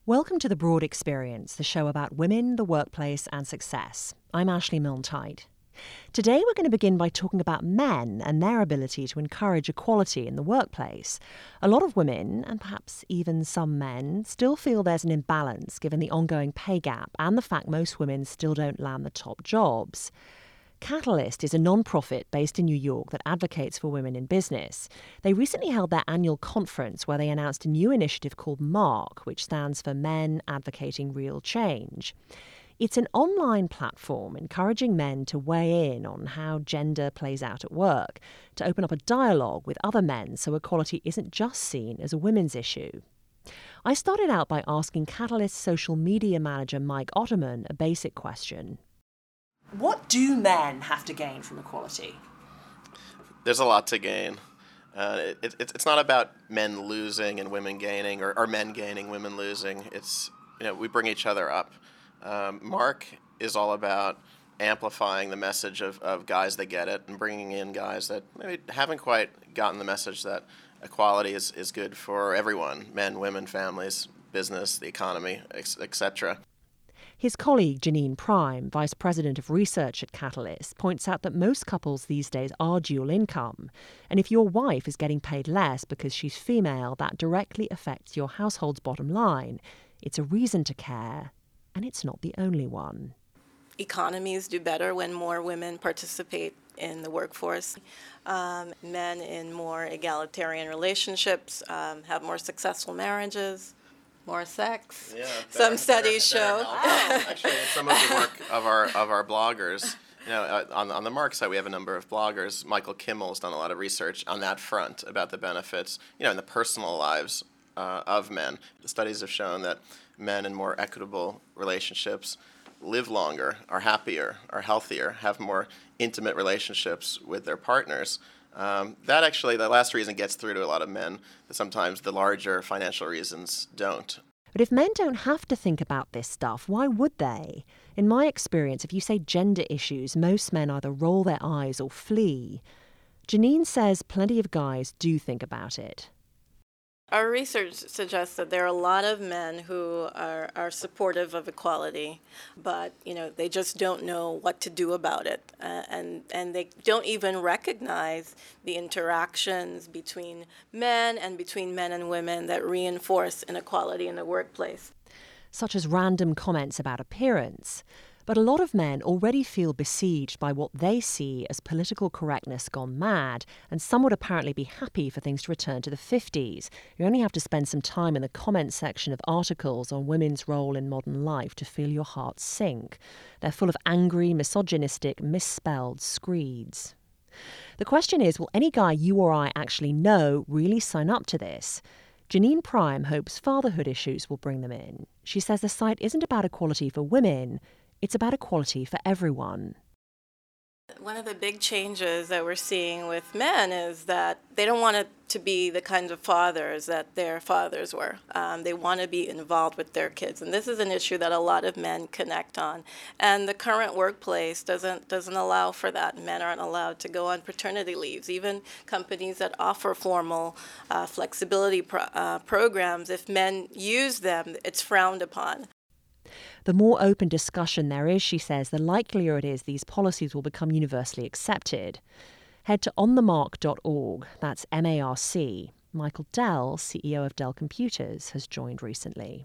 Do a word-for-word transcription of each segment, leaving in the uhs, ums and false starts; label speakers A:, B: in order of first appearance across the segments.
A: Welcome to The Broad Experience, the show about women, the workplace and success. I'm Ashley Milne-Tyte. Today we're going to begin by talking about men and their ability to encourage equality in the workplace. A lot of women, and perhaps even some men, still feel there's an imbalance given the ongoing pay gap and the fact most women still don't land the top jobs. Catalyst is a non-profit based in New York that advocates for women in business. They recently held their annual conference where they announced a new initiative called MARC, which stands for Men Advocating Real Change. It's an online platform encouraging men to weigh in on how gender plays out at work, to open up a dialogue with other men so equality isn't just seen as a women's issue. I started out by asking Catalyst social media manager Mike Otterman a basic question. What do men have to gain from equality?
B: There's a lot to gain. Uh, it, it, it's not about men losing and women gaining, or, or men gaining, women losing. It's, you know, we bring each other up. Um, Mark is all about amplifying the message of, of guys that get it and bringing in guys that maybe haven't quite gotten the message that equality is, is good for everyone, men, women, families, business, the economy, et cetera.
A: His colleague, Jeannine Prime, Vice President of Research at Catalyst, points out that most couples these days are dual income. And if your wife is getting paid less because she's female, that directly affects your household's bottom line. It's a reason to care, and it's not the only one.
C: Economies do better when more women participate in the workforce. Um, men in more egalitarian relationships um, have more successful marriages. More sex. Yeah, some better, studies better, show.
B: Better Actually, some of the work of our of our bloggers, you know, uh, on on the Mark side, we have a number of bloggers. Michael Kimmel's done a lot of research on that front about the benefits, you know, in the personal lives uh, of men. The studies have shown that men in more equitable relationships live longer, are happier, are healthier, have more intimate relationships with their partners. Um, that actually, the last reason gets through to a lot of men, that sometimes the larger financial reasons don't.
A: But if men don't have to think about this stuff, why would they? In my experience, if you say gender issues, most men either roll their eyes or flee. Jeannine says plenty of guys do think about it.
C: Our research suggests that there are a lot of men who are, are supportive of equality, but you know they just don't know what to do about it, uh, and and they don't even recognize the interactions between men and between men and women that reinforce inequality in the workplace.
A: Such as random comments about appearance. But a lot of men already feel besieged by what they see as political correctness gone mad, and some would apparently be happy for things to return to the fifties. You only have to spend some time in the comments section of articles on women's role in modern life to feel your heart sink. They're full of angry, misogynistic, misspelled screeds. The question is, will any guy you or I actually know really sign up to this? Jeannine Prime hopes fatherhood issues will bring them in. She says the site isn't about equality for women, it's about equality for everyone.
C: One of the big changes that we're seeing with men is that they don't want it to be the kinds of fathers that their fathers were. Um, they want to be involved with their kids, and this is an issue that a lot of men connect on. And the current workplace doesn't doesn't allow for that. Men aren't allowed to go on paternity leaves. Even companies that offer formal uh, flexibility pro- uh, programs, if men use them, it's frowned upon.
A: The more open discussion there is, she says, the likelier it is these policies will become universally accepted. Head to on the mark dot org, that's M A R C. Michael Dell, C E O of Dell Computers, has joined recently.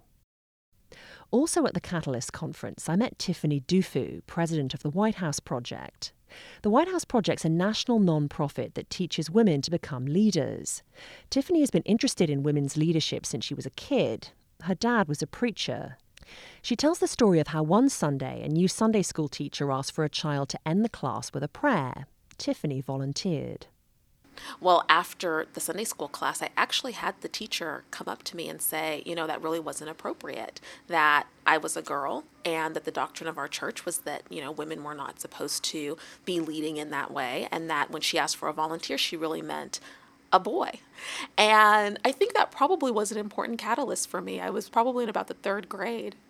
A: Also at the Catalyst conference, I met Tiffany Dufu, president of the White House Project. The White House Project's a national non-profit that teaches women to become leaders. Tiffany has been interested in women's leadership since she was a kid. Her dad was a preacher. She tells the story of how one Sunday a new Sunday school teacher asked for a child to end the class with a prayer. Tiffany volunteered.
D: Well, after the Sunday school class, I actually had the teacher come up to me and say, you know, that really wasn't appropriate, that I was a girl and that the doctrine of our church was that, you know, women were not supposed to be leading in that way, and that when she asked for a volunteer, she really meant a boy. And I think that probably was an important catalyst for me. I was probably in about the third grade.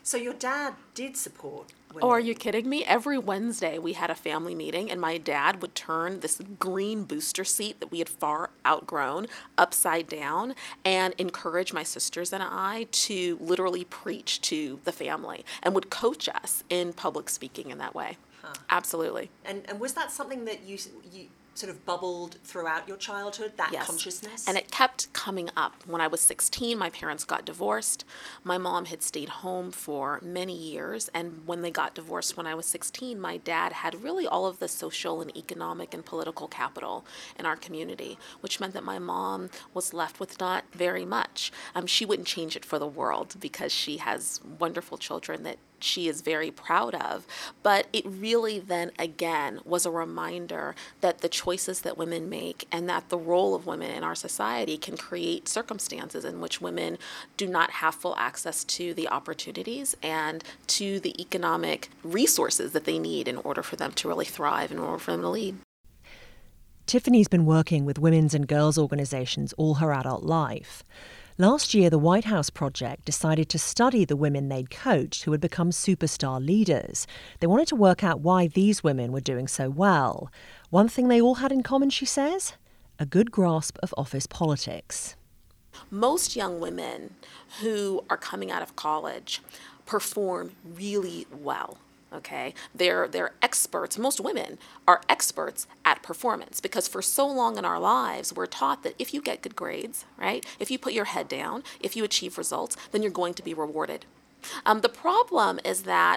A: So your dad did support women?
D: Oh, are you kidding me? Every Wednesday we had a family meeting, and my dad would turn this green booster seat that we had far outgrown upside down and encourage my sisters and I to literally preach to the family and would coach us in public speaking in that way. Huh. Absolutely.
A: And and was that something that you you sort of bubbled throughout your childhood, that
D: yes.
A: consciousness?
D: And it kept coming up. When I was sixteen, my parents got divorced. My mom had stayed home for many years, and when they got divorced when I was sixteen, my dad had really all of the social and economic and political capital in our community, which meant that my mom was left with not very much. Um, she wouldn't change it for the world because she has wonderful children that she is very proud of, but it really then again was a reminder that the choices that women make and that the role of women in our society can create circumstances in which women do not have full access to the opportunities and to the economic resources that they need in order for them to really thrive, in order for them to lead.
A: Tiffany's been working with women's and girls' organisations all her adult life. Last year, the White House Project decided to study the women they'd coached who had become superstar leaders. They wanted to work out why these women were doing so well. One thing they all had in common, she says, a good grasp of office politics.
D: Most young women who are coming out of college perform really well. Okay, they're they're experts. Most women are experts at performance because for so long in our lives, we're taught that if you get good grades, right, if you put your head down, if you achieve results, then you're going to be rewarded. Um, the problem is that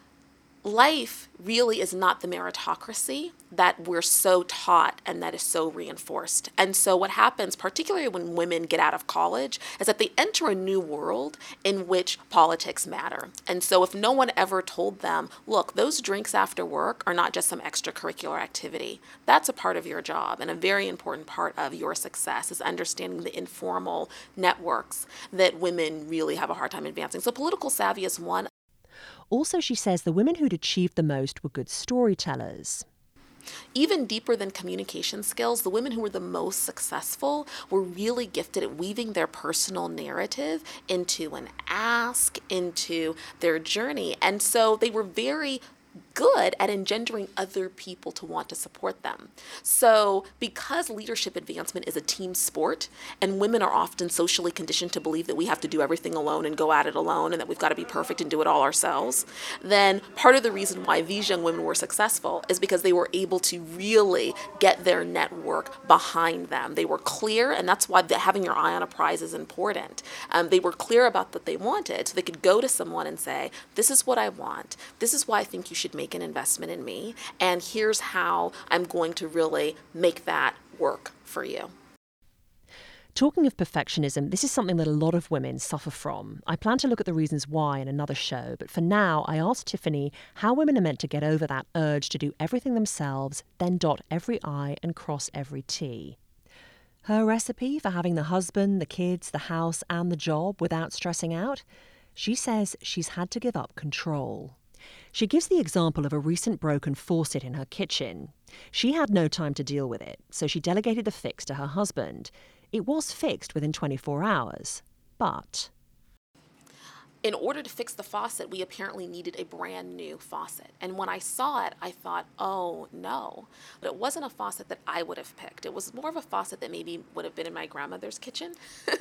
D: life really is not the meritocracy that we're so taught and that is so reinforced. And so what happens, particularly when women get out of college, is that they enter a new world in which politics matter. And so if no one ever told them, look, those drinks after work are not just some extracurricular activity. That's a part of your job, and a very important part of your success is understanding the informal networks that women really have a hard time advancing. So political savvy is one.
A: Also, she says the women who'd achieved the most were good storytellers.
D: Even deeper than communication skills, the women who were the most successful were really gifted at weaving their personal narrative into an ask, into their journey. And so they were very good at engendering other people to want to support them. So because leadership advancement is a team sport and women are often socially conditioned to believe that we have to do everything alone and go at it alone and that we've got to be perfect and do it all ourselves, then part of the reason why these young women were successful is because they were able to really get their network behind them. They were clear, and that's why the, having your eye on a prize is important. Um, they were clear about what they wanted, so they could go to someone and say, this is what I want. This is why I think you should make an investment in me, and here's how I'm going to really make that work for you.
A: Talking of perfectionism, this is something that a lot of women suffer from. I plan to look at the reasons why in another show, but for now, I asked Tiffany how women are meant to get over that urge to do everything themselves, then dot every I and cross every T. Her recipe for having the husband, the kids, the house, and the job without stressing out? She says she's had to give up control. She gives the example of a recent broken faucet in her kitchen. She had no time to deal with it, so she delegated the fix to her husband. It was fixed within twenty-four hours, but...
D: in order to fix the faucet, we apparently needed a brand new faucet. And when I saw it, I thought, oh no. But it wasn't a faucet that I would have picked. It was more of a faucet that maybe would have been in my grandmother's kitchen.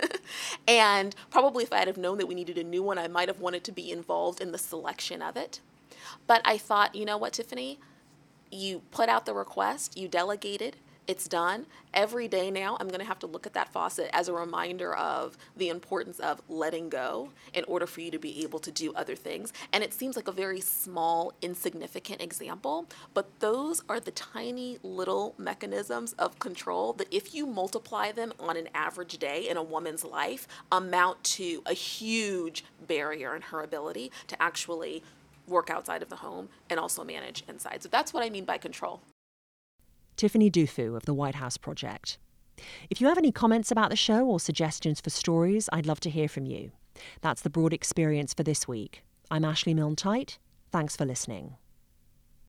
D: And probably if I had have known that we needed a new one, I might have wanted to be involved in the selection of it. But I thought, you know what, Tiffany? You put out the request, you delegated, it's done. Every day now, I'm going to have to look at that faucet as a reminder of the importance of letting go in order for you to be able to do other things. And it seems like a very small, insignificant example, but those are the tiny little mechanisms of control that if you multiply them on an average day in a woman's life, amount to a huge barrier in her ability to actually work outside of the home and also manage inside. So that's what I mean by control.
A: Tiffany Dufu of the White House Project. If you have any comments about the show or suggestions for stories, I'd love to hear from you. That's the Broad Experience for this week. I'm Ashley Milne-Tyte. Thanks for listening.